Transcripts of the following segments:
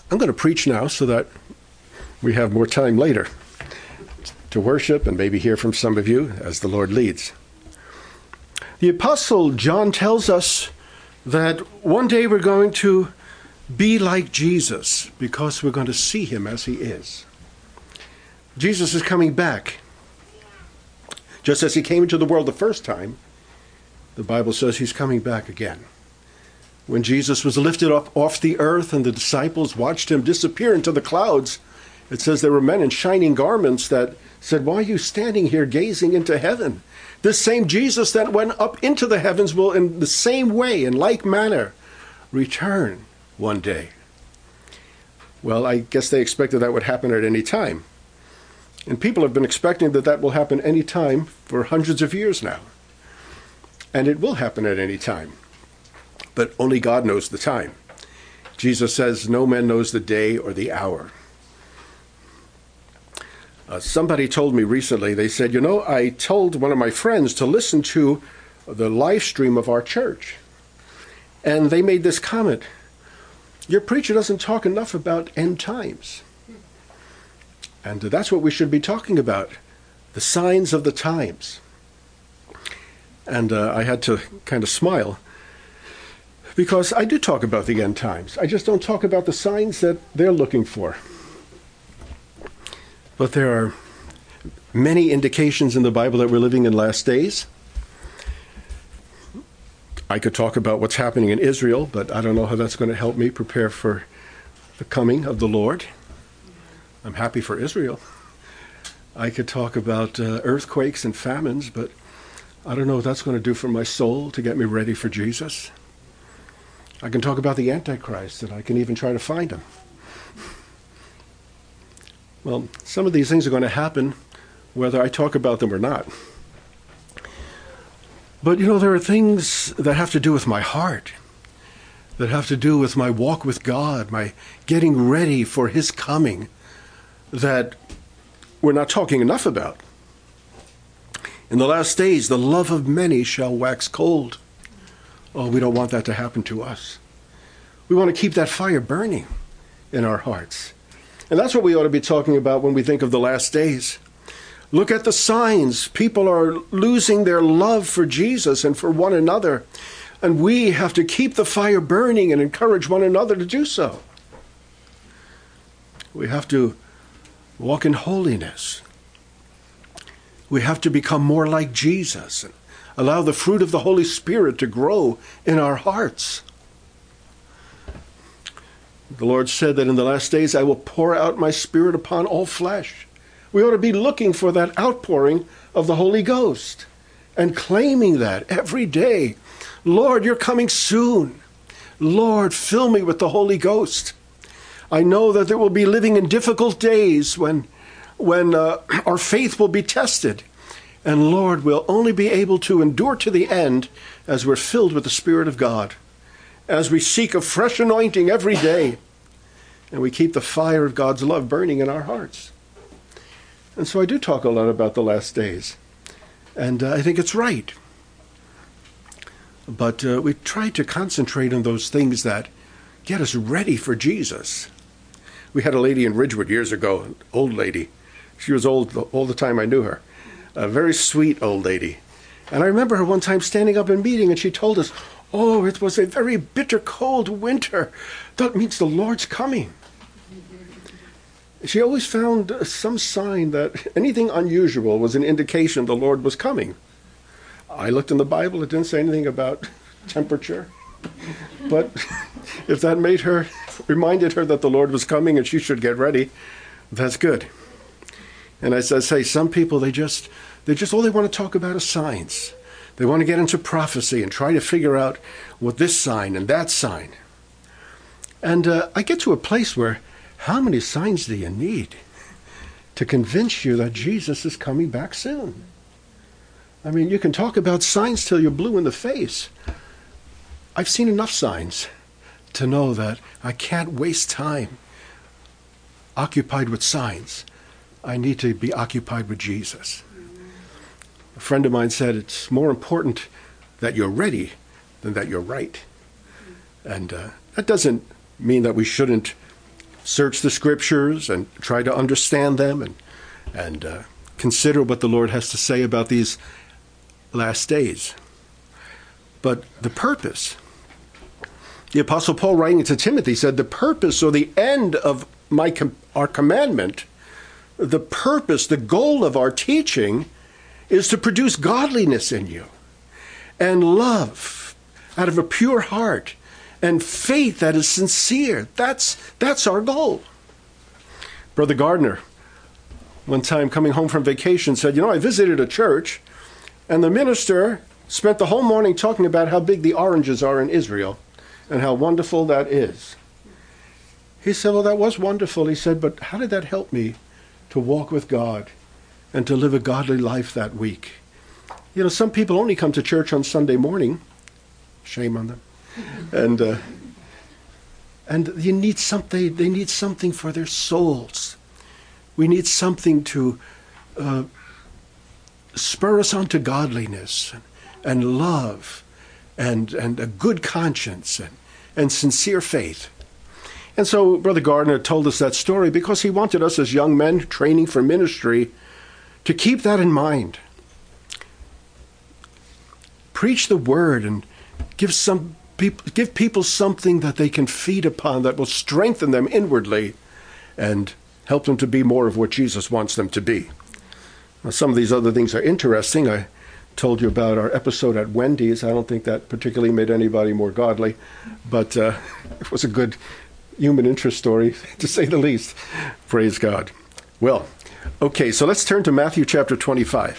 I'm going to preach now so that we have more time later to worship and maybe hear from some of you as the Lord leads. The Apostle John tells us that one day we're going to be like Jesus because we're going to see him as he is. Jesus is coming back. Just as he came into the world the first time, the Bible says he's coming back again. When Jesus was lifted up off the earth and the disciples watched him disappear into the clouds, it says there were men in shining garments that said, "Why are you standing here gazing into heaven? This same Jesus that went up into the heavens will in the same way, in like manner, return one day." Well, I guess they expected that would happen at any time. And people have been expecting that will happen any time for hundreds of years now. And it will happen at any time. But only God knows the time. Jesus says, "No man knows the day or the hour." Somebody told me recently, they said, I told one of my friends to listen to the live stream of our church. And they made this comment, "Your preacher doesn't talk enough about end times." And that's what we should be talking about, the signs of the times. And I had to kind of smile, because I do talk about the end times. I just don't talk about the signs that they're looking for. But there are many indications in the Bible that we're living in last days. I could talk about what's happening in Israel, but I don't know how that's going to help me prepare for the coming of the Lord. I'm happy for Israel. I could talk about earthquakes and famines, but I don't know what that's going to do for my soul to get me ready for Jesus. I can talk about the Antichrist, and I can even try to find him. Well, some of these things are going to happen whether I talk about them or not. But, there are things that have to do with my heart, that have to do with my walk with God, my getting ready for his coming, that we're not talking enough about. In the last days, the love of many shall wax cold. Oh, we don't want that to happen to us. We want to keep that fire burning in our hearts. And that's what we ought to be talking about when we think of the last days. Look at the signs. People are losing their love for Jesus and for one another. And we have to keep the fire burning and encourage one another to do so. We have to walk in holiness. We have to become more like Jesus and allow the fruit of the Holy Spirit to grow in our hearts. The Lord said that in the last days I will pour out my Spirit upon all flesh. We ought to be looking for that outpouring of the Holy Ghost and claiming that every day. Lord, you're coming soon. Lord, fill me with the Holy Ghost. I know that there will be living in difficult days when our faith will be tested. And Lord, we'll only be able to endure to the end as we're filled with the Spirit of God, as we seek a fresh anointing every day, and we keep the fire of God's love burning in our hearts. And so I do talk a lot about the last days, and I think it's right. But we try to concentrate on those things that get us ready for Jesus. We had a lady in Ridgewood years ago, an old lady. She was old all the time I knew her. A very sweet old lady. And I remember her one time standing up in meeting, and she told us, "Oh, it was a very bitter cold winter. That means the Lord's coming." She always found some sign that anything unusual was an indication the Lord was coming. I looked in the Bible, it didn't say anything about temperature. But if that reminded her that the Lord was coming and she should get ready, that's good. And as I say, some people, they just all they want to talk about is signs. They want to get into prophecy and try to figure out what this sign and that sign. And I get to a place where, how many signs do you need to convince you that Jesus is coming back soon? I mean, you can talk about signs till you're blue in the face. I've seen enough signs to know that I can't waste time occupied with signs. I need to be occupied with Jesus. A friend of mine said it's more important that you're ready than that you're right. And that doesn't mean that we shouldn't search the scriptures and try to understand them and consider what the Lord has to say about these last days. But the purpose, the Apostle Paul writing to Timothy said, the purpose or the end of our commandment, the purpose, the goal of our teaching is to produce godliness in you and love out of a pure heart and faith that is sincere. That's our goal. Brother Gardner, one time coming home from vacation, said, I visited a church and the minister spent the whole morning talking about how big the oranges are in Israel and how wonderful that is. He said, well, that was wonderful. He said, but how did that help me to walk with God and to live a godly life that week? Some people only come to church on Sunday morning. Shame on them. And you need something. They need something for their souls. We need something to spur us on to godliness and love and a good conscience and sincere faith. And so Brother Gardner told us that story because he wanted us as young men training for ministry to keep that in mind. Preach the word and give people something that they can feed upon that will strengthen them inwardly and help them to be more of what Jesus wants them to be. Now, some of these other things are interesting. I told you about our episode at Wendy's. I don't think that particularly made anybody more godly, but it was a good human interest story, to say the least. Praise God. Well, okay, so let's turn to Matthew chapter 25.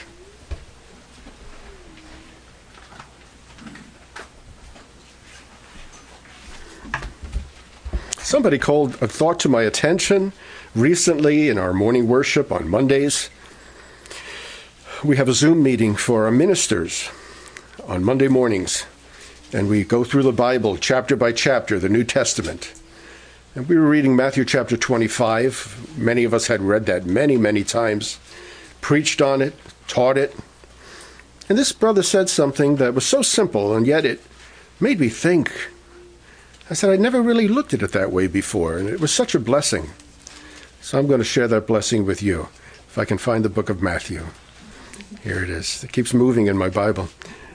Somebody called a thought to my attention recently in our morning worship on Mondays. We have a Zoom meeting for our ministers on Monday mornings, and we go through the Bible chapter by chapter, the New Testament. And we were reading Matthew chapter 25. Many of us had read that many, many times, preached on it, taught it. And this brother said something that was so simple, and yet it made me think. I said, I never really looked at it that way before, and it was such a blessing. So I'm going to share that blessing with you, if I can find the book of Matthew. Here it is. It keeps moving in my Bible.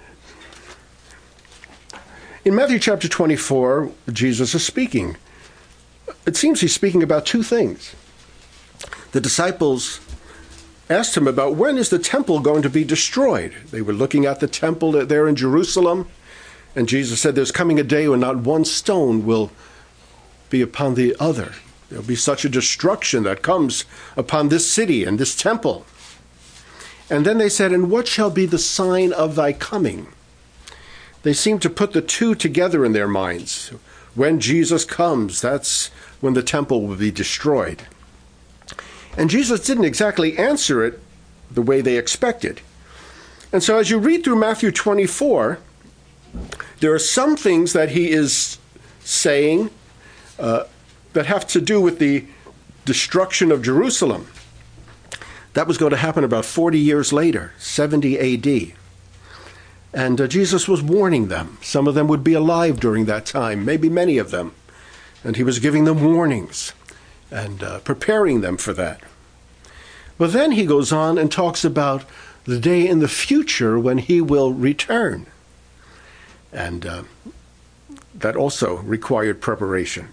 In Matthew chapter 24, Jesus is speaking. It seems he's speaking about two things. The disciples asked him about when is the temple going to be destroyed. They were looking at the temple there in Jerusalem, and Jesus said there's coming a day when not one stone will be upon the other. There'll be such a destruction that comes upon this city and this temple. And then they said, and what shall be the sign of thy coming? They seem to put the two together in their minds. When Jesus comes, that's when the temple will be destroyed. And Jesus didn't exactly answer it the way they expected. And so as you read through Matthew 24, there are some things that he is saying that have to do with the destruction of Jerusalem. That was going to happen about 40 years later, 70 A.D. And Jesus was warning them. Some of them would be alive during that time, maybe many of them. And he was giving them warnings and preparing them for that. But then he goes on and talks about the day in the future when he will return. And that also required preparation.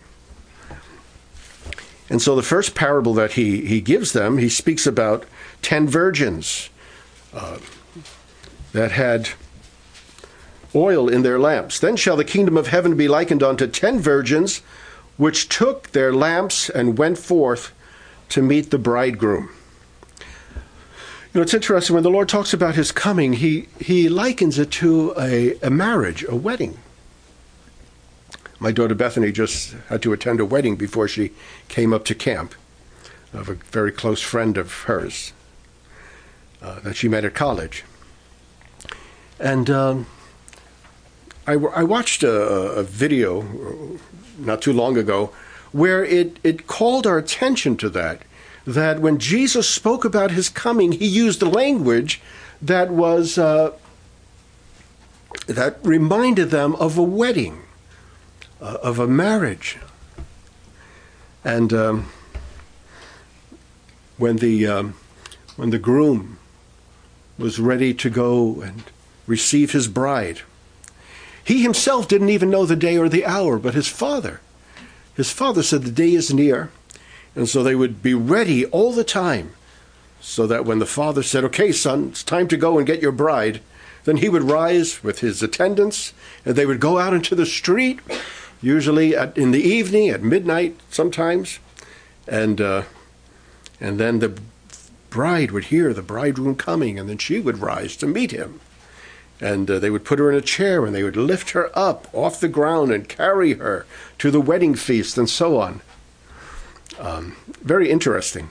And so the first parable that he gives them, he speaks about 10 virgins that had oil in their lamps. Then shall the kingdom of heaven be likened unto 10 virgins, which took their lamps and went forth to meet the bridegroom. It's interesting, when the Lord talks about his coming, he likens it to a marriage, a wedding. My daughter Bethany just had to attend a wedding before she came up to camp of a very close friend of hers that she met at college. And I watched a video not too long ago where it called our attention to that when Jesus spoke about his coming, he used the language that was that reminded them of a wedding, of a marriage. And when the groom was ready to go and receive his bride, he himself didn't even know the day or the hour, but his father said the day is near. And so they would be ready all the time, so that when the father said, okay, son, it's time to go and get your bride, then he would rise with his attendants, and they would go out into the street, usually in the evening, at midnight sometimes, and then the bride would hear the bridegroom coming, and then she would rise to meet him. And they would put her in a chair, and they would lift her up off the ground and carry her to the wedding feast, and so on. Very interesting.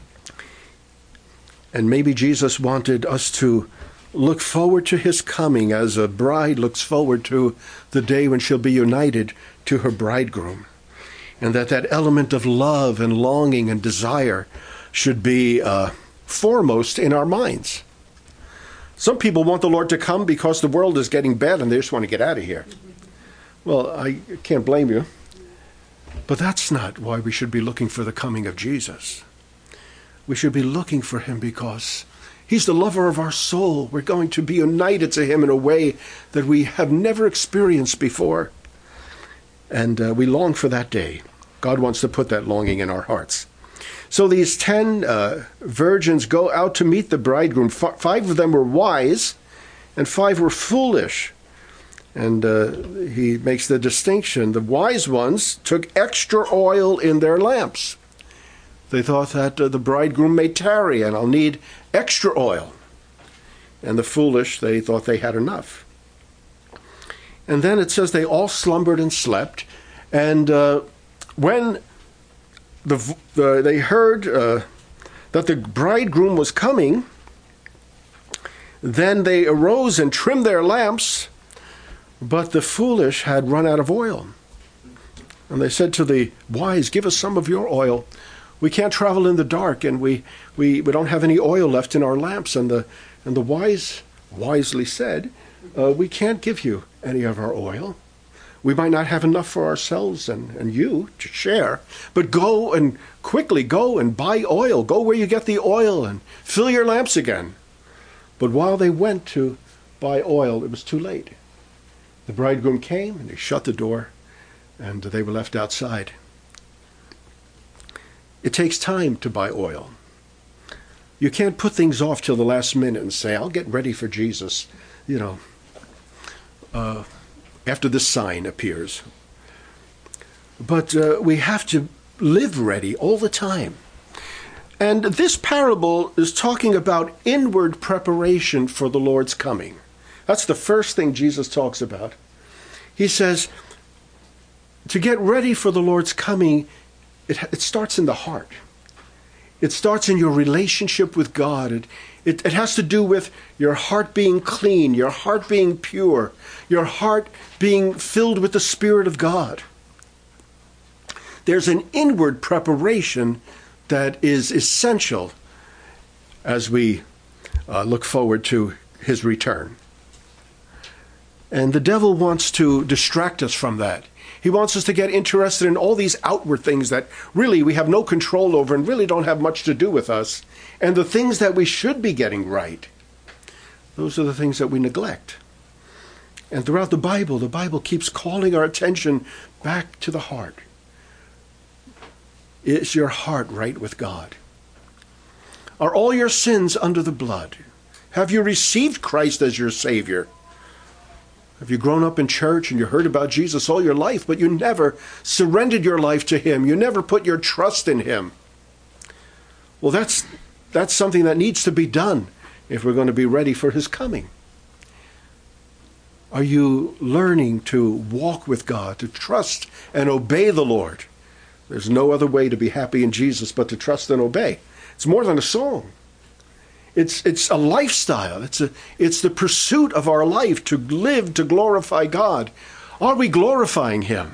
And maybe Jesus wanted us to look forward to his coming as a bride looks forward to the day when she'll be united to her bridegroom. And that element of love and longing and desire should be foremost in our minds. Some people want the Lord to come because the world is getting bad and they just want to get out of here. Well, I can't blame you. But that's not why we should be looking for the coming of Jesus. We should be looking for him because he's the lover of our soul. We're going to be united to him in a way that we have never experienced before. And we long for that day. God wants to put that longing in our hearts. So these 10 virgins go out to meet the bridegroom. 5 of them were wise and 5 were foolish. And he makes the distinction. The wise ones took extra oil in their lamps. They thought that the bridegroom may tarry and I'll need extra oil. And the foolish, they thought they had enough. And then it says they all slumbered and slept. And when they heard that the bridegroom was coming, then they arose and trimmed their lamps, but the foolish had run out of oil. And they said to the wise, give us some of your oil. We can't travel in the dark, and we don't have any oil left in our lamps. And the wise wisely said, we can't give you any of our oil. We might not have enough for ourselves and you to share, but quickly go and buy oil. Go where you get the oil and fill your lamps again. But while they went to buy oil, it was too late. The bridegroom came and he shut the door and they were left outside. It takes time to buy oil. You can't put things off till the last minute and say, I'll get ready for Jesus, after this sign appears. But we have to live ready all the time. And this parable is talking about inward preparation for the Lord's coming. That's the first thing Jesus talks about. He says, to get ready for the Lord's coming, it starts in the heart. It starts in your relationship with God. It has to do with your heart being clean, your heart being pure, your heart being filled with the Spirit of God. There's an inward preparation that is essential as we look forward to his return. And the devil wants to distract us from that. He wants us to get interested in all these outward things that really we have no control over and really don't have much to do with us. And the things that we should be getting right, those are the things that we neglect. And throughout the Bible keeps calling our attention back to the heart. Is your heart right with God? Are all your sins under the blood? Have you received Christ as your Savior? Have you grown up in church and you heard about Jesus all your life, but you never surrendered your life to him? You never put your trust in him? Well, that's something that needs to be done if we're going to be ready for his coming. Are you learning to walk with God, to trust and obey the Lord? There's no other way to be happy in Jesus but to trust and obey. It's more than a song. It's a lifestyle. It's the pursuit of our life to live to glorify God. Are we glorifying him?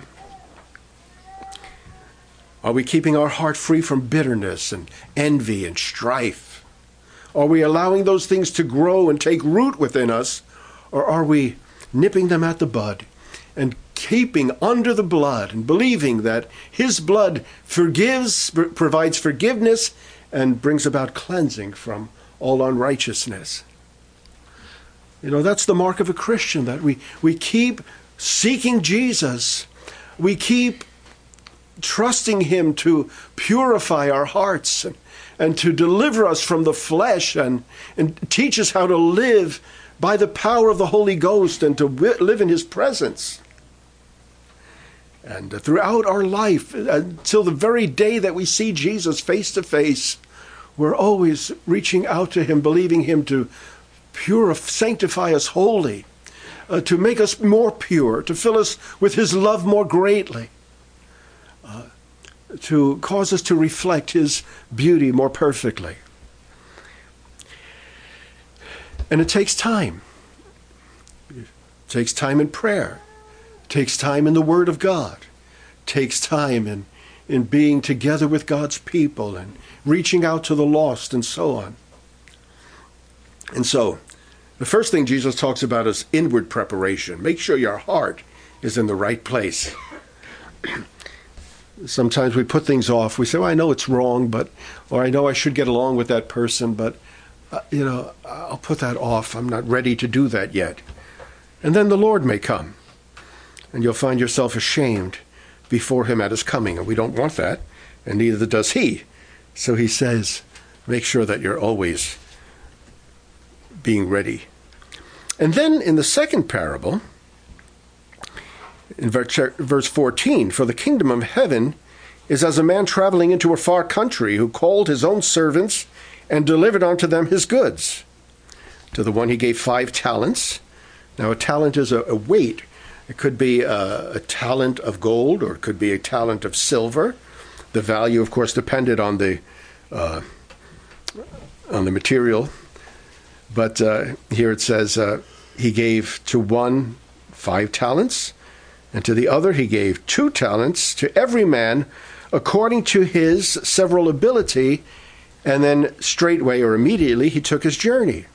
Are we keeping our heart free from bitterness and envy and strife? Are we allowing those things to grow and take root within us? Or are we nipping them at the bud and keeping under the blood and believing that his blood forgives, provides forgiveness, and brings about cleansing from all unrighteousness. That's the mark of a Christian, that we keep seeking Jesus. We keep trusting him to purify our hearts and to deliver us from the flesh and teach us how to live by the power of the Holy Ghost and to live in his presence. And throughout our life, until the very day that we see Jesus face to face, we're always reaching out to him, believing him to sanctify us wholly, to make us more pure, to fill us with his love more greatly, to cause us to reflect his beauty more perfectly. And it takes time. It takes time in prayer. It takes time in the Word of God. It takes time in being together with God's people and reaching out to the lost and so on. And so, the first thing Jesus talks about is inward preparation. Make sure your heart is in the right place. Sometimes we put things off. We say, well, I know it's wrong, or I know I should get along with that person, but, I'll put that off. I'm not ready to do that yet. And then the Lord may come, and you'll find yourself ashamed before him at his coming. And we don't want that, and neither does he. So he says, make sure that you're always being ready. And then in the second parable, in verse 14, for the kingdom of heaven is as a man traveling into a far country who called his own servants and delivered unto them his goods. To the one he gave 5 talents. Now a talent is a weight. It could be a talent of gold, or it could be a talent of silver. The value, of course, depended on the material. But here it says he gave to one 5 talents, and to the other he gave 2 talents, to every man according to his several ability, and then straightway or immediately he took his journey.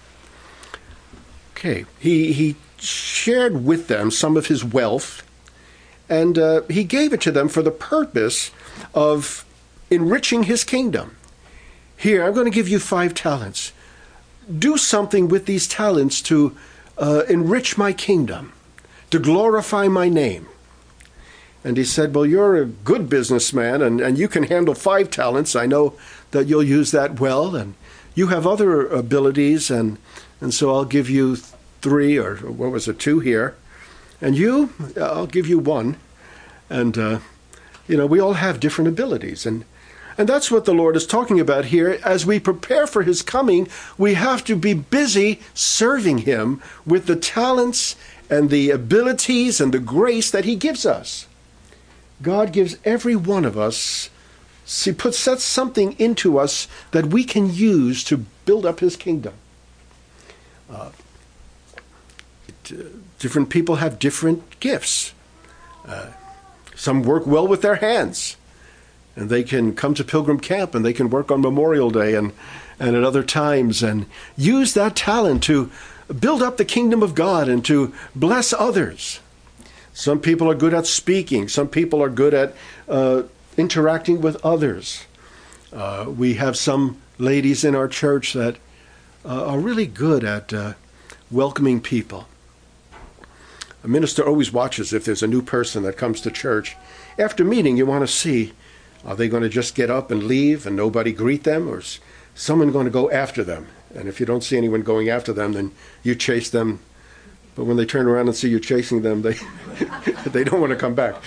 Okay, he shared with them some of his wealth, and he gave it to them for the purpose of enriching his kingdom. Here, I'm going to give you 5 talents. Do something with these talents to enrich my kingdom, to glorify my name. And he said, well, you're a good businessman, and you can handle 5 talents. I know that you'll use that well, and you have other abilities, and so I'll give you 3, or what was it, 2 here. And you, I'll give you 1. And, we all have different abilities. And that's what the Lord is talking about here. As we prepare for his coming, we have to be busy serving him with the talents and the abilities and the grace that he gives us. God gives every one of us, sets something into us that we can use to build up his kingdom. Different people have different gifts. Some work well with their hands, and they can come to Pilgrim Camp and they can work on Memorial Day and at other times and use that talent to build up the kingdom of God and to bless others. Some people are good at speaking. Some people are good at interacting with others. We have some ladies in our church that are really good at welcoming people. A minister always watches if there's a new person that comes to church. After meeting, you want to see, are they going to just get up and leave and nobody greet them, or is someone going to go after them? And if you don't see anyone going after them, then you chase them. But when they turn around and see you chasing them, they they don't want to come back.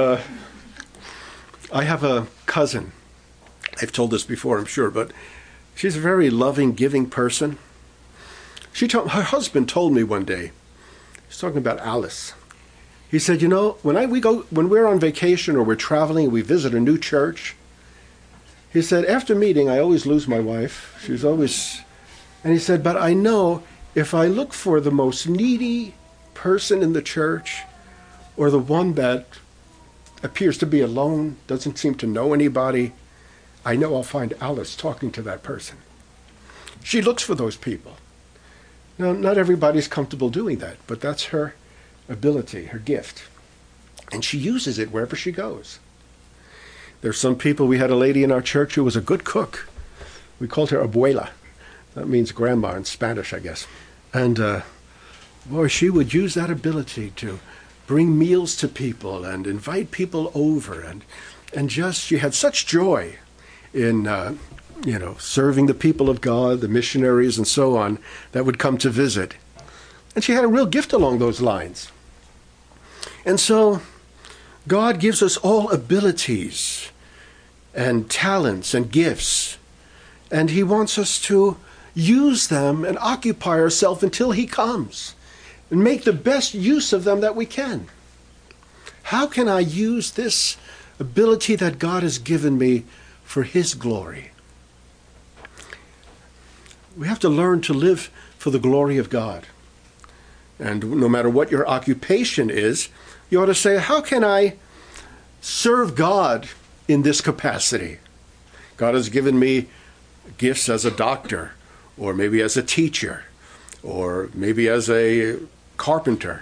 I have a cousin. I've told this before, I'm sure, but she's a very loving, giving person. Her husband told me one day, he's talking about Alice. He said, when we're on vacation or we're traveling, we visit a new church. He said, after meeting, I always lose my wife. She's always, and he said, but I know if I look for the most needy person in the church, or the one that appears to be alone, doesn't seem to know anybody, I know I'll find Alice talking to that person. She looks for those people. Now, not everybody's comfortable doing that, but that's her ability, her gift. And she uses it wherever she goes. There's some people, we had a lady in our church who was a good cook. We called her abuela. That means grandma in Spanish, I guess. And boy, she would use that ability to bring meals to people and invite people over. And just, she had such joy in, serving the people of God, the missionaries and so on that would come to visit. And she had a real gift along those lines. And so God gives us all abilities and talents and gifts, and he wants us to use them and occupy ourselves until he comes and make the best use of them that we can. How can I use this ability that God has given me for his glory? We have to learn to live for the glory of God. And no matter what your occupation is, you ought to say, how can I serve God in this capacity? God has given me gifts as a doctor, or maybe as a teacher, or maybe as a carpenter.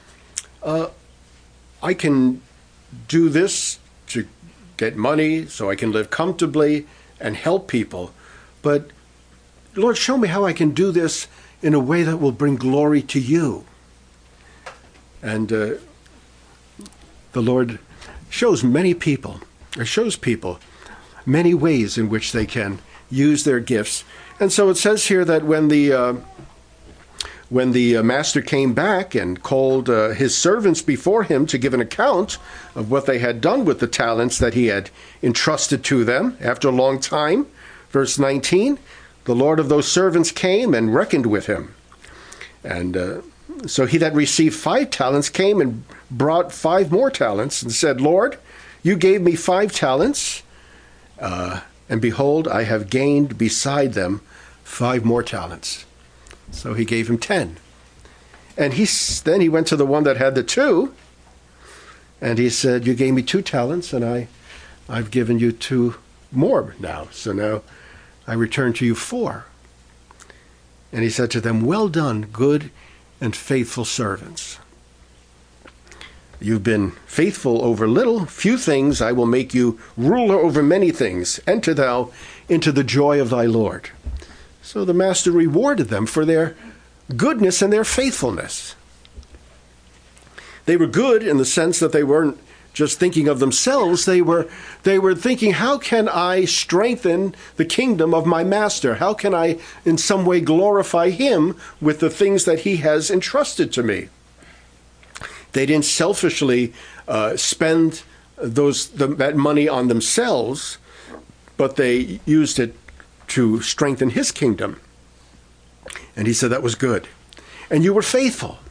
I can do this to get money so I can live comfortably and help people. But Lord, show me how I can do this in a way that will bring glory to you. And the Lord shows people many ways in which they can use their gifts. And so it says here that when the master came back and called his servants before him to give an account of what they had done with the talents that he had entrusted to them after a long time, verse 19, the Lord of those servants came and reckoned with him. And so he that received 5 talents came and brought 5 more talents and said, Lord, you gave me 5 talents, and behold, I have gained beside them 5 more talents. So he gave him 10. And then he went to the one that had the 2, and he said, you gave me 2 talents, and I've given you 2 more now. So now I return to you 4. And he said to them, well done, good and faithful servants. You've been faithful over little, few things, I will make you ruler over many things. Enter thou into the joy of thy Lord. So the master rewarded them for their goodness and their faithfulness. They were good in the sense that they weren't just thinking of themselves. They were thinking, how can I strengthen the kingdom of my master? How can I in some way glorify him with the things that he has entrusted to me? They didn't selfishly spend that money on themselves, but they used it to strengthen his kingdom. And he said that was good. And you were faithful.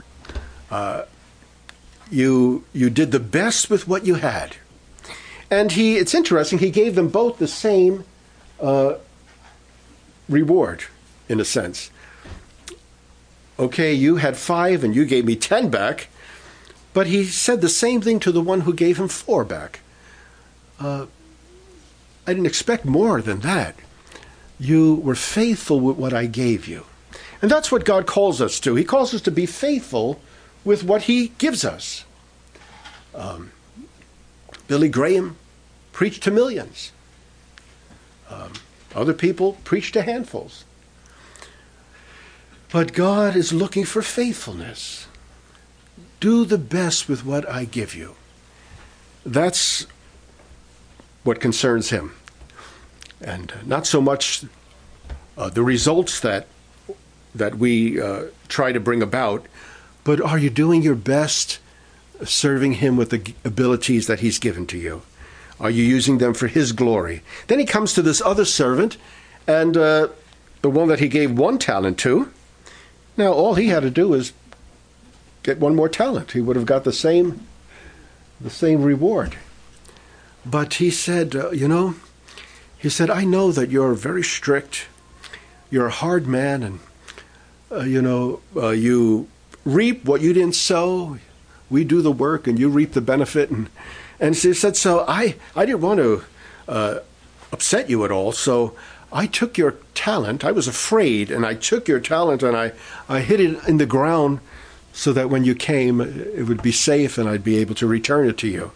You did the best with what you had. And it's interesting, he gave them both the same reward, in a sense. Okay, you had 5 and you gave me 10 back. But he said the same thing to the one who gave him 4 back. I didn't expect more than that. You were faithful with what I gave you. And that's what God calls us to. He calls us to be faithful with what he gives us. Billy Graham preached to millions. Other people preached to handfuls. But God is looking for faithfulness. Do the best with what I give you. That's what concerns him. And not so much the results that we try to bring about, but are you doing your best serving him with the abilities that he's given to you? Are you using them for his glory? Then he comes to this other servant, and the one that he gave 1 talent to. Now, all he had to do is get 1 more talent. He would have got the same reward. But he said, he said, I know that you're very strict. You're a hard man, and, you reap what you didn't sow. We do the work, and you reap the benefit. And he said, so I didn't want to upset you at all, so I took your talent. I was afraid, and I took your talent, and I hid it in the ground so that when you came, it would be safe and I'd be able to return it to you.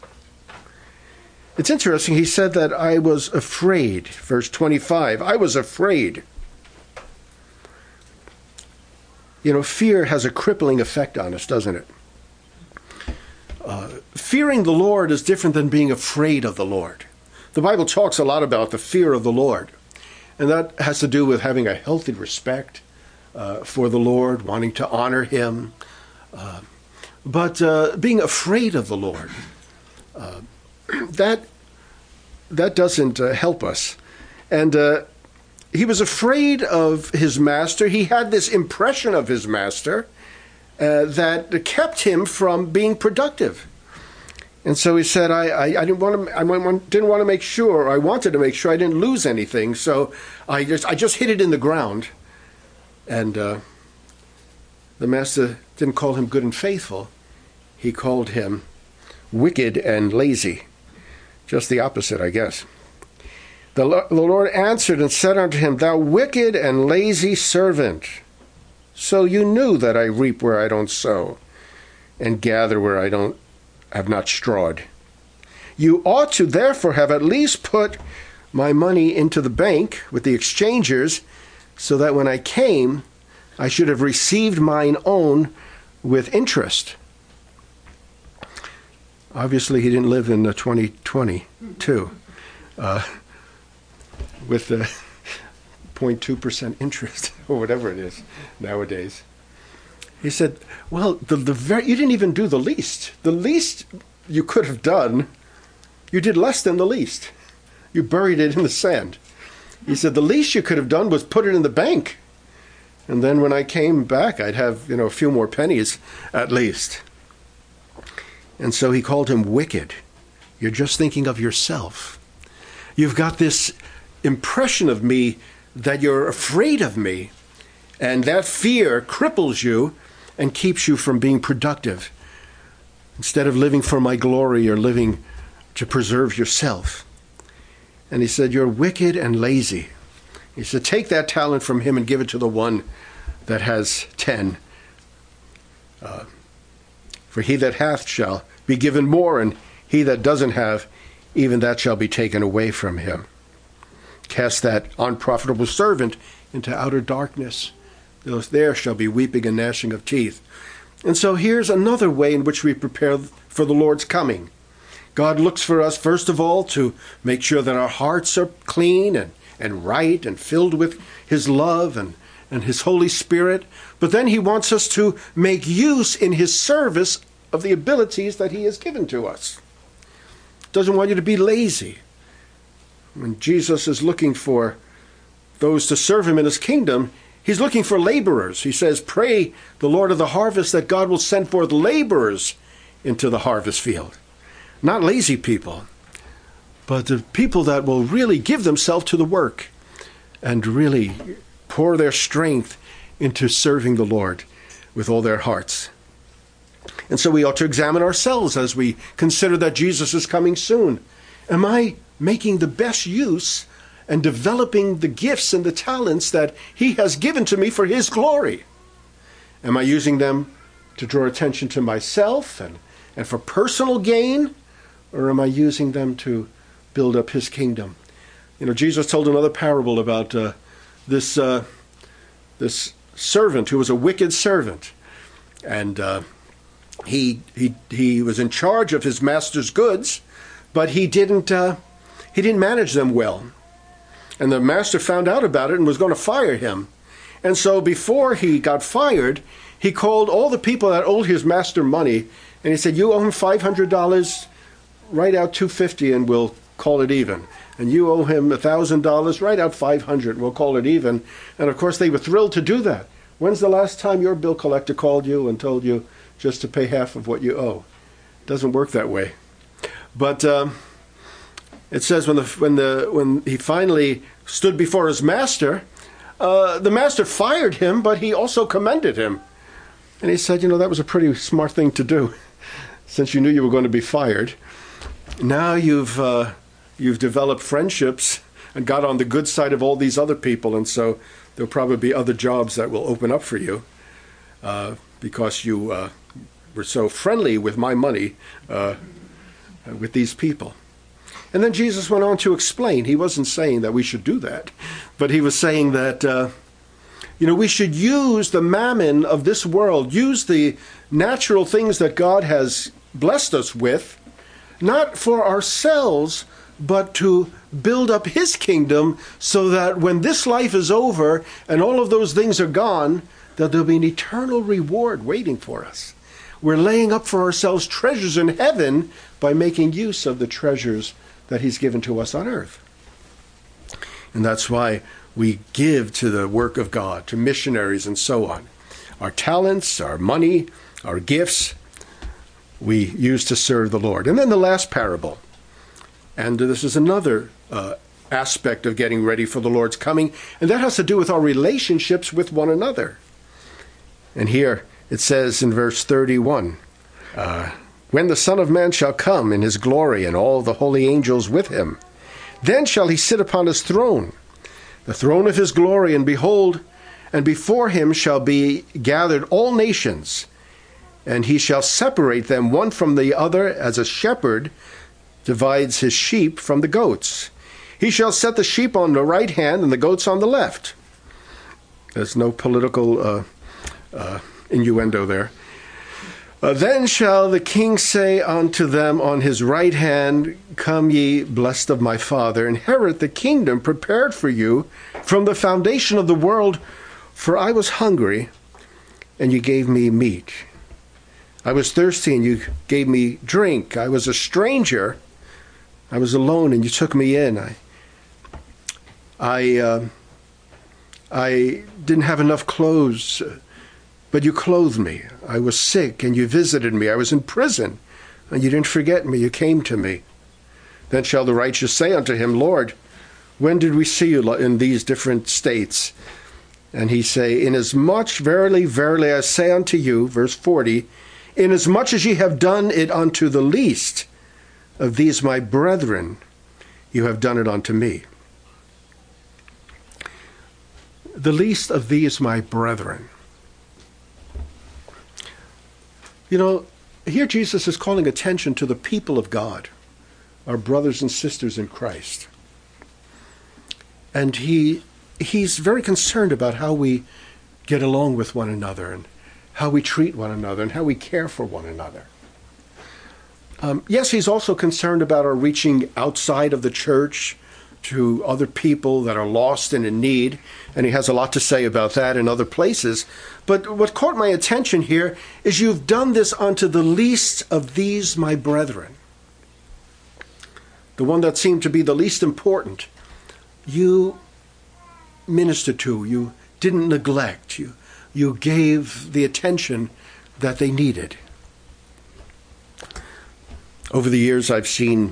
It's interesting, he said that I was afraid. Verse 25, I was afraid. You know, fear has a crippling effect on us, doesn't it? Fearing the Lord is different than being afraid of the Lord. The Bible talks a lot about the fear of the Lord, and that has to do with having a healthy respect for the Lord, wanting to honor him. But being afraid of the Lord, that doesn't help us. And he was afraid of his master. He had this impression of his master that kept him from being productive. And so he said, I didn't want to make sure, or I wanted to make sure I didn't lose anything. So I just hid it in the ground. And the master didn't call him good and faithful. He called him wicked and lazy. Just the opposite, I guess. The Lord answered and said unto him, Thou wicked and lazy servant, so you knew that I reap where I don't sow, and gather where I have not strawed. You ought to therefore have at least put my money into the bank with the exchangers, so that when I came, I should have received mine own with interest. Obviously, he didn't live in 2022 with the 0.2% interest or whatever it is nowadays. He said, well, you didn't even do the least. The least you could have done, you did less than the least. You buried it in the sand. He said, the least you could have done was put it in the bank. And then when I came back, I'd have, a few more pennies at least. And so he called him wicked. You're just thinking of yourself. You've got this impression of me that you're afraid of me. And that fear cripples you and keeps you from being productive. Instead of living for my glory, you're living to preserve yourself. And he said, you're wicked and lazy. He said, take that talent from him and give it to the one that has 10. For he that hath shall be given more, and he that doesn't have, even that shall be taken away from him. Cast that unprofitable servant into outer darkness. There shall be weeping and gnashing of teeth. And so here's another way in which we prepare for the Lord's coming. God looks for us, first of all, to make sure that our hearts are clean and right and filled with his love and his Holy Spirit. But then he wants us to make use in his service of the abilities that he has given to us. Doesn't want you to be lazy. When Jesus is looking for those to serve him in his kingdom, he's looking for laborers. He says, pray the Lord of the harvest that God will send forth laborers into the harvest field. Not lazy people, but the people that will really give themselves to the work and really pour their strength into serving the Lord with all their hearts. And so we ought to examine ourselves as we consider that Jesus is coming soon. Am I making the best use and developing the gifts and the talents that he has given to me for his glory? Am I using them to draw attention to myself and for personal gain? Or am I using them to build up his kingdom? Jesus told another parable about this servant who was a wicked servant. And he was in charge of his master's goods, but he didn't manage them well. And the master found out about it and was going to fire him. And so before he got fired, he called all the people that owed his master money, and he said, you owe him $500, write out $250 and we'll call it even. And you owe him $1,000, write out $500, we'll call it even. And of course they were thrilled to do that. When's the last time your bill collector called you and told you just to pay half of what you owe? It doesn't work that way. But it says when he finally stood before his master, the master fired him, but he also commended him. And he said, that was a pretty smart thing to do, since you knew you were going to be fired. Now you've developed friendships and got on the good side of all these other people, and so there'll probably be other jobs that will open up for you. because you were so friendly with my money with these people. And then Jesus went on to explain. He wasn't saying that we should do that, but he was saying that, we should use the mammon of this world, use the natural things that God has blessed us with, not for ourselves, but to build up his kingdom so that when this life is over and all of those things are gone, that there'll be an eternal reward waiting for us. We're laying up for ourselves treasures in heaven by making use of the treasures that he's given to us on earth. And that's why we give to the work of God, to missionaries and so on. Our talents, our money, our gifts, we use to serve the Lord. And then the last parable. And this is another aspect of getting ready for the Lord's coming, and that has to do with our relationships with one another. And here it says in verse 31, when the Son of Man shall come in his glory and all the holy angels with him, then shall he sit upon his throne, the throne of his glory, and behold, and before him shall be gathered all nations, and he shall separate them one from the other as a shepherd divides his sheep from the goats. He shall set the sheep on the right hand and the goats on the left. There's no political innuendo there. Then shall the king say unto them on his right hand, come ye, blessed of my Father, inherit the kingdom prepared for you from the foundation of the world. For I was hungry, and you gave me meat. I was thirsty, and you gave me drink. I was a stranger, I was alone, and you took me in. I didn't have enough clothes, but you clothed me. I was sick, and you visited me. I was in prison, and you didn't forget me. You came to me. Then shall the righteous say unto him, Lord, when did we see you in these different states? And he say, inasmuch, verily, verily, I say unto you, verse 40, inasmuch as ye have done it unto the least of these my brethren, you have done it unto me. The least of these my brethren. Here Jesus is calling attention to the people of God, our brothers and sisters in Christ. And he's very concerned about how we get along with one another and how we treat one another and how we care for one another. Yes, he's also concerned about our reaching outside of the church to other people that are lost and in need, and he has a lot to say about that in other places. But what caught my attention here is you've done this unto the least of these my brethren. The one that seemed to be the least important, you ministered to, you didn't neglect, you gave the attention that they needed. Over the years, I've seen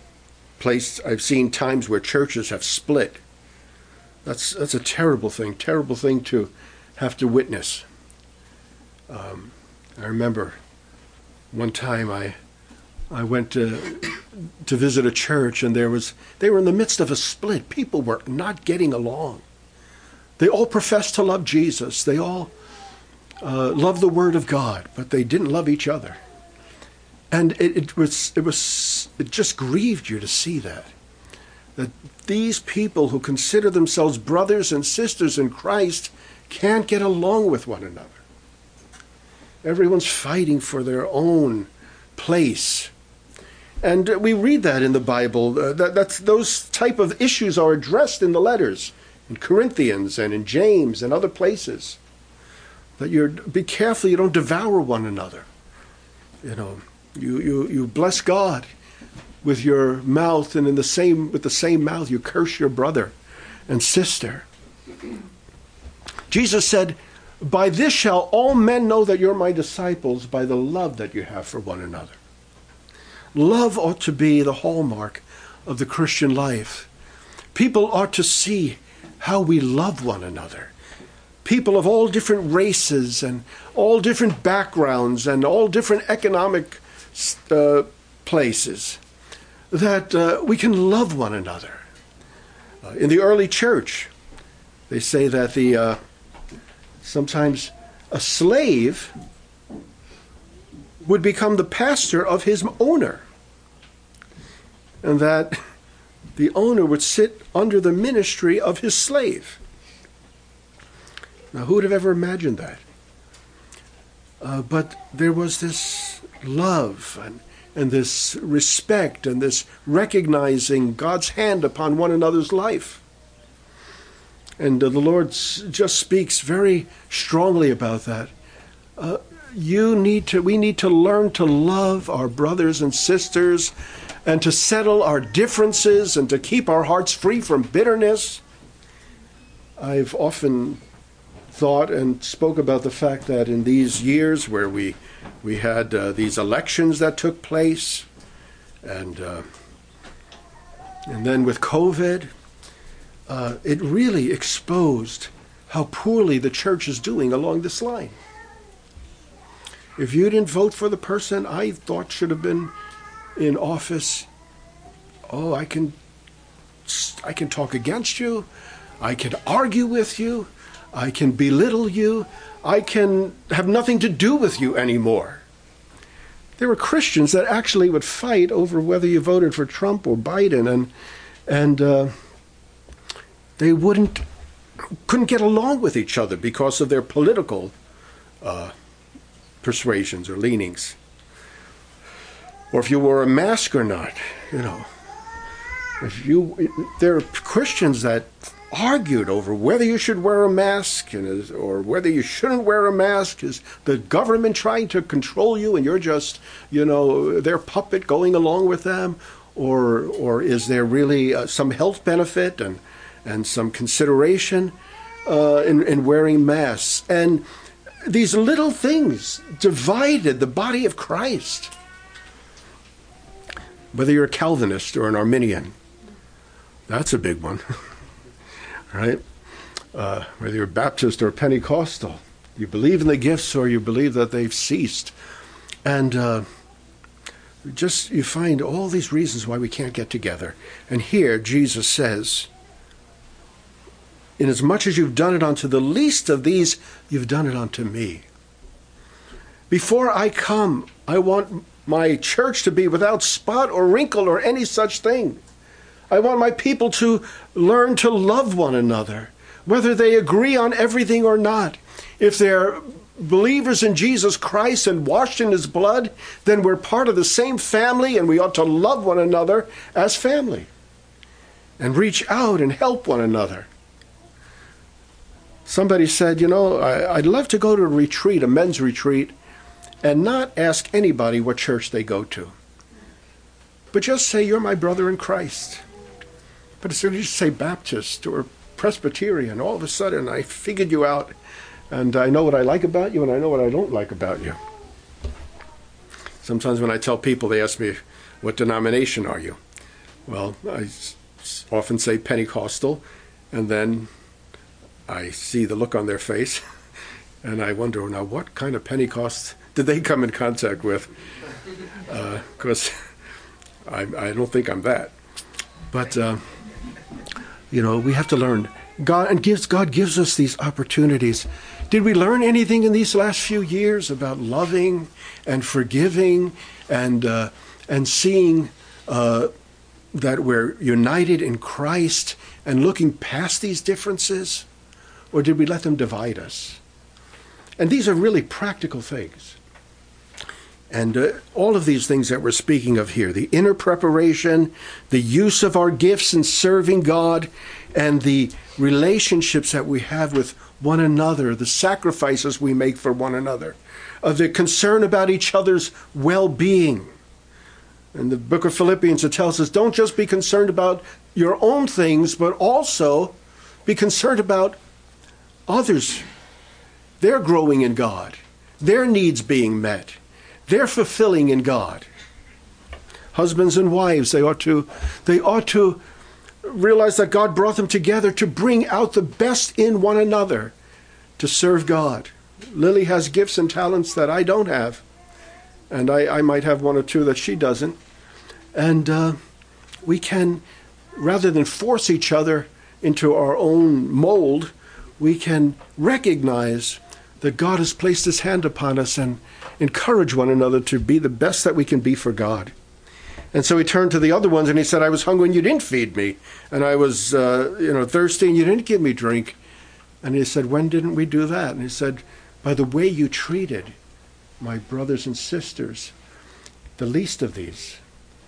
times where churches have split. That's a terrible thing to have to witness. I remember one time I went to visit a church, and they were in the midst of a split. People were not getting along. They all professed to love Jesus. They all loved the Word of God, but they didn't love each other. And it just grieved you to see that these people who consider themselves brothers and sisters in Christ can't get along with one another. Everyone's fighting for their own place. And we read that in the Bible. Those type of issues are addressed in the letters, in Corinthians and in James and other places. That be careful you don't devour one another. You bless God with your mouth, and with the same mouth you curse your brother and sister. Jesus said, by this shall all men know that you're my disciples, by the love that you have for one another. Love ought to be the hallmark of the Christian life. People ought to see how we love one another. People of all different races and all different backgrounds and all different economic places, that we can love one another. In the early church, they say that sometimes a slave would become the pastor of his owner, and that the owner would sit under the ministry of his slave. Now, who would have ever imagined that? But there was this love and this respect and this recognizing God's hand upon one another's life. And the Lord just speaks very strongly about that. We need to learn to love our brothers and sisters and to settle our differences and to keep our hearts free from bitterness. I've often thought and spoke about the fact that in these years where we had these elections that took place, and then with COVID, it really exposed how poorly the church is doing along this line. If you didn't vote for the person I thought should have been in office, I can talk against you, I can argue with you, I can belittle you, I can have nothing to do with you anymore. There were Christians that actually would fight over whether you voted for Trump or Biden, and they couldn't get along with each other because of their political persuasions or leanings. Or if you wore a mask or not, there are Christians that argued over whether you should wear a mask or whether you shouldn't wear a mask. Is the government trying to control you and you're just, their puppet going along with them? Or is there really some health benefit and some consideration in wearing masks? And these little things divided the body of Christ. Whether you're a Calvinist or an Arminian, that's a big one, right? Whether you're Baptist or Pentecostal, you believe in the gifts or you believe that they've ceased. And you find all these reasons why we can't get together. And here Jesus says, inasmuch as you've done it unto the least of these, you've done it unto me. Before I come, I want my church to be without spot or wrinkle or any such thing. I want my people to learn to love one another, whether they agree on everything or not. If they're believers in Jesus Christ and washed in his blood, then we're part of the same family, and we ought to love one another as family and reach out and help one another. Somebody said, I'd love to go to a retreat, a men's retreat, and not ask anybody what church they go to, but just say, you're my brother in Christ. But as soon as you say Baptist or Presbyterian, all of a sudden I figured you out, and I know what I like about you, and I know what I don't like about you. Sometimes when I tell people, they ask me, what denomination are you? Well, I often say Pentecostal, and then I see the look on their face, and I wonder, now what kind of Pentecost did they come in contact with? Because I don't think I'm that. But, we have to learn. God gives us these opportunities. Did we learn anything in these last few years about loving and forgiving and seeing that we're united in Christ and looking past these differences? Or did we let them divide us? And these are really practical things. And all of these things that we're speaking of here, the inner preparation, the use of our gifts in serving God, and the relationships that we have with one another, the sacrifices we make for one another, the concern about each other's well-being. In the book of Philippians, it tells us, don't just be concerned about your own things, but also be concerned about others. They're growing in God. Their needs being met. They're fulfilling in God. Husbands and wives, they ought to realize that God brought them together to bring out the best in one another, to serve God. Lily has gifts and talents that I don't have, and I might have one or two that she doesn't. And we can, rather than force each other into our own mold, we can recognize that God has placed his hand upon us, and encourage one another to be the best that we can be for God. And so he turned to the other ones and he said, I was hungry and you didn't feed me. And I was thirsty and you didn't give me drink. And he said, when didn't we do that? And he said, by the way you treated my brothers and sisters, the least of these.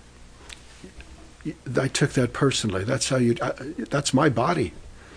I took that personally. That's how that's my body.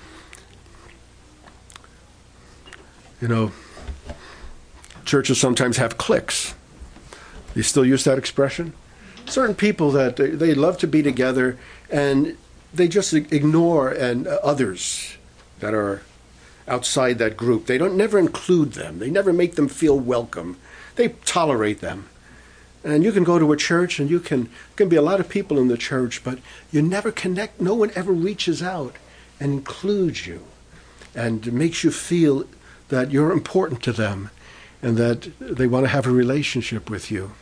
You know, churches sometimes have cliques. You still use that expression? Certain people that they love to be together and they just ignore others that are outside that group. They don't never include them. They never make them feel welcome. They tolerate them. And you can go to a church and you can be a lot of people in the church, but you never connect. No one ever reaches out and includes you and makes you feel that you're important to them and that they want to have a relationship with you.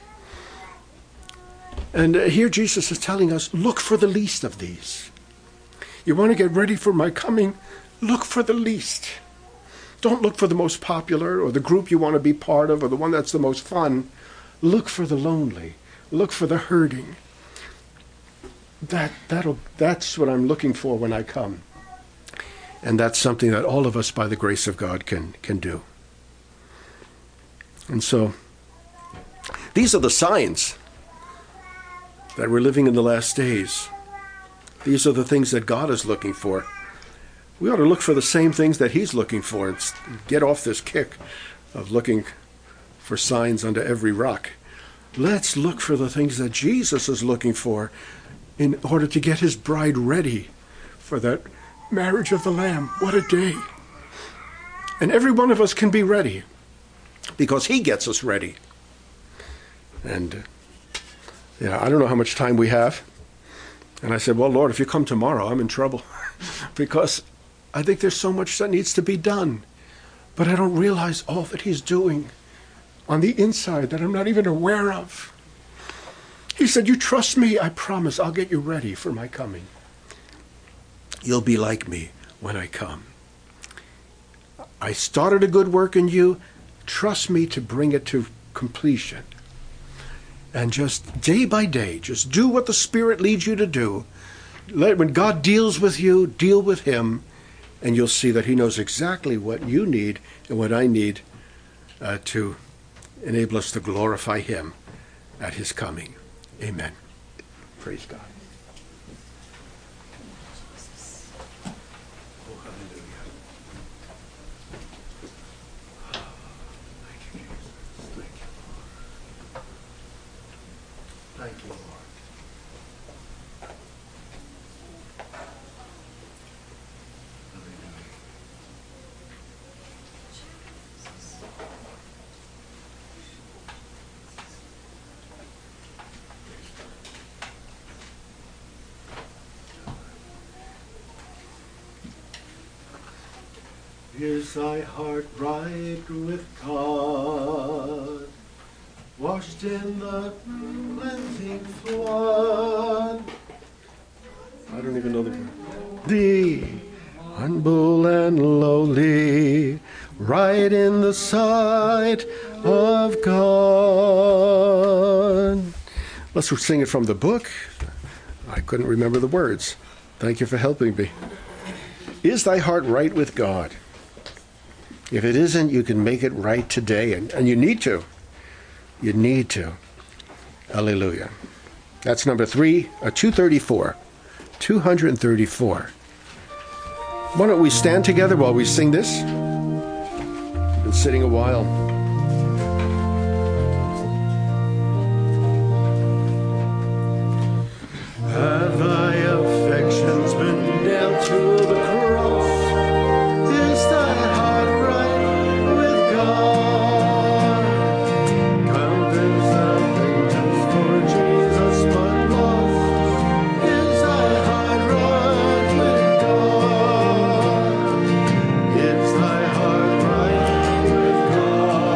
And here Jesus is telling us, look for the least of these. You want to get ready for my coming? Look for the least. Don't look for the most popular or the group you want to be part of or the one that's the most fun. Look for the lonely. Look for the hurting. That's what I'm looking for when I come. And that's something that all of us, by the grace of God, can do. And so, these are the signs that we're living in the last days. These are the things that God is looking for. We ought to look for the same things that he's looking for and get off this kick of looking for signs under every rock. Let's look for the things that Jesus is looking for in order to get his bride ready for that marriage of the Lamb. What a day. And every one of us can be ready because he gets us ready. And I don't know how much time we have. And I said, well, Lord, if you come tomorrow, I'm in trouble because I think there's so much that needs to be done. But I don't realize all that he's doing on the inside that I'm not even aware of. He said, you trust me, I promise I'll get you ready for my coming. You'll be like me when I come. I started a good work in you. Trust me to bring it to completion. And just day by day, just do what the Spirit leads you to do. When God deals with you, deal with him, and you'll see that he knows exactly what you need and what I need to enable us to glorify him at his coming. Amen. Praise God. Thank you, Lord. Is thy heart right with God, washed in the cleansing flood? I don't even know the word. Thee, humble and lowly, right in the sight of God. Let's sing it from the book. I couldn't remember the words. Thank you for helping me. Is thy heart right with God? If it isn't, you can make it right today, and you need to. You need to. Hallelujah. That's number 234. 234. Why don't we stand together while we sing this? We've been sitting a while. Have thy affections been nailed to the cross? Is thy heart right with God? Count thou vengeance for Jesus but lost. Is thy heart right with God? Is thy heart right with God?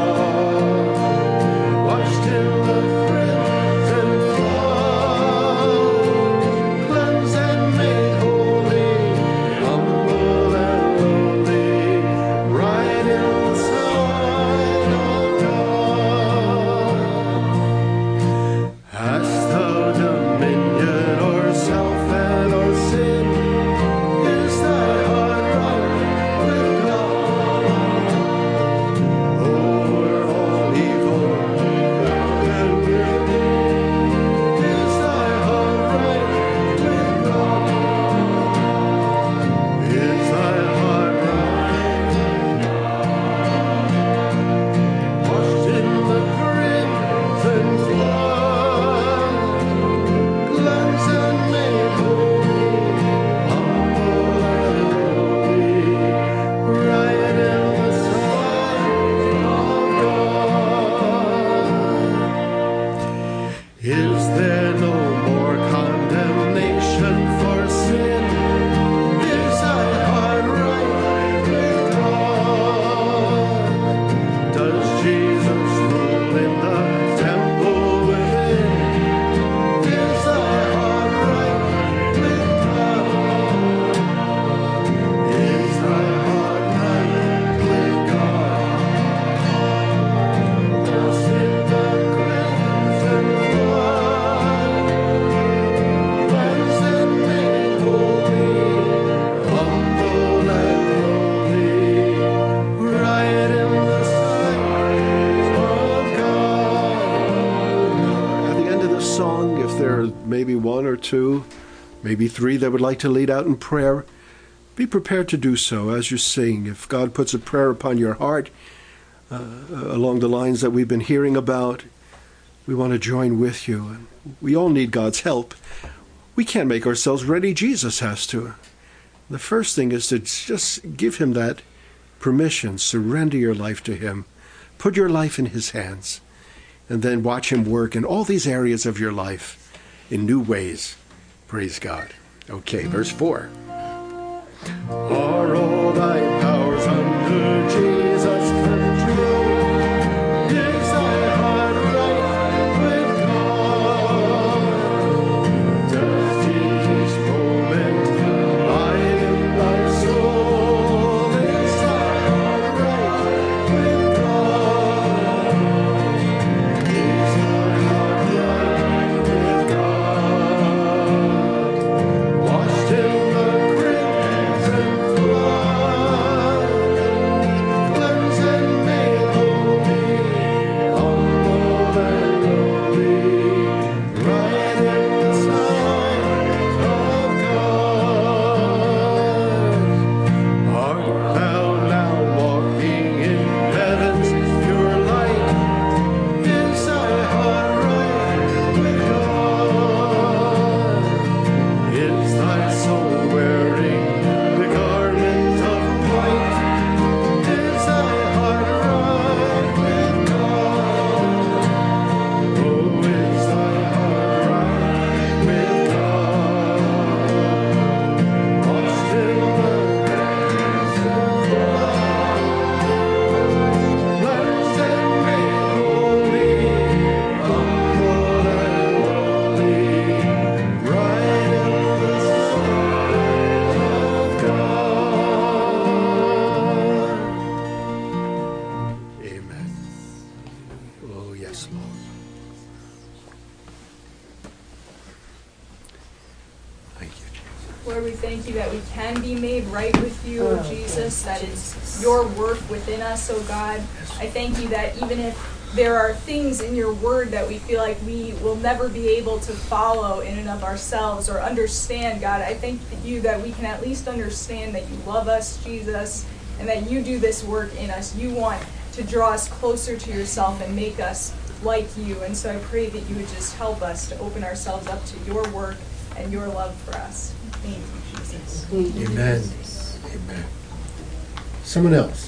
two, maybe three that would like to lead out in prayer, be prepared to do so as you sing. If God puts a prayer upon your heart along the lines that we've been hearing about, we want to join with you. We all need God's help. We can't make ourselves ready. Jesus has to. The first thing is to just give him that permission. Surrender your life to him. Put your life in his hands. And then watch him work in all these areas of your life in new ways. Praise God. Okay, verse 4. Are all thy powers under Jesus' control? Is thy heart right with God? Does each moment abide in thy soul? Is thy heart right with God? Is thy heart right with God? Washed in the crimson flood, cleansed and made holy, humble and lowly, right in the sight of God. Art thou now walking in heaven's pure light? Is thy heart right with God? Is thy soul wearing the garment of white? Is thy heart right with God? Oh, is thy heart right with God? Washed in the crimson flood, cleansed and made holy, humble and lowly, right in the sight of God. Amen. Oh, yes, Lord. Thank you, Jesus. Lord, we thank you that we can be made right with you, oh Jesus, that it's your work within us, oh God. I thank you that even if there are things in your word that we feel like we will never be able to follow in and of ourselves or understand, God, I thank you that we can at least understand that you love us, Jesus, and that you do this work in us. You want to draw us closer to yourself and make us like you. And so I pray that you would just help us to open ourselves up to your work and your love for us. Thank you, Jesus. Amen. Amen. Someone else.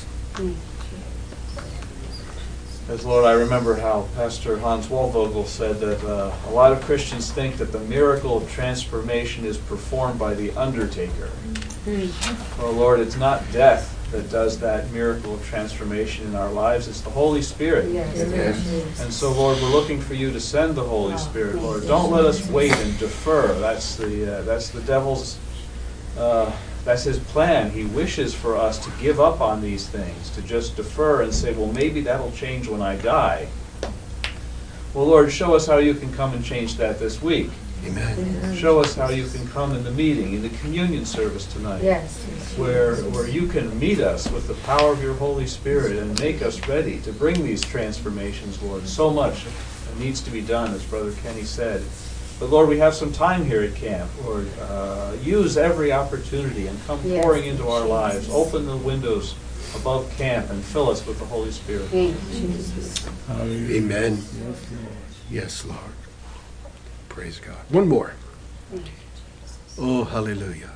As Lord, I remember how Pastor Hans Walvogel said that a lot of Christians think that the miracle of transformation is performed by the undertaker. Well, Lord, it's not death that does that miracle of transformation in our lives. It's the Holy Spirit. Yes. And so, Lord, we're looking for you to send the Holy Spirit, Lord. Don't let us wait and defer. That's the devil's, that's his plan. He wishes for us to give up on these things, to just defer and say, well, maybe that'll change when I die. Well, Lord, show us how you can come and change that this week. Amen. Show us how you can come in the meeting, in the communion service tonight. Yes. Where you can meet us with the power of your Holy Spirit and make us ready to bring these transformations, Lord. So much needs to be done, as Brother Kenny said. But Lord, we have some time here at camp. Lord, use every opportunity and come pouring into our lives. Open the windows above camp and fill us with the Holy Spirit. Thank you, Jesus. Amen. Yes, Lord. Praise God. One more. Oh, hallelujah.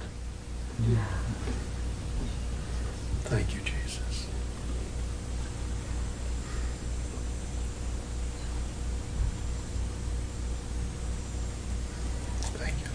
Thank you, Jesus. Thank you.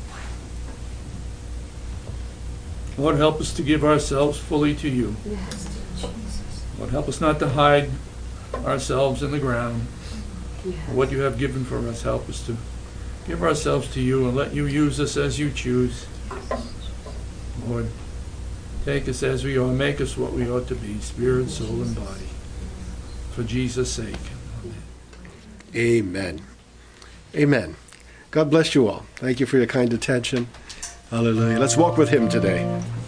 Lord, help us to give ourselves fully to you. Yes, Jesus. Lord, help us not to hide ourselves in the ground. Yes. What you have given for us, help us to give ourselves to you and let you use us as you choose. Lord, take us as we are, make us what we ought to be, spirit, soul, and body. For Jesus' sake. Amen. Amen. God bless you all. Thank you for your kind attention. Hallelujah. Let's walk with him today.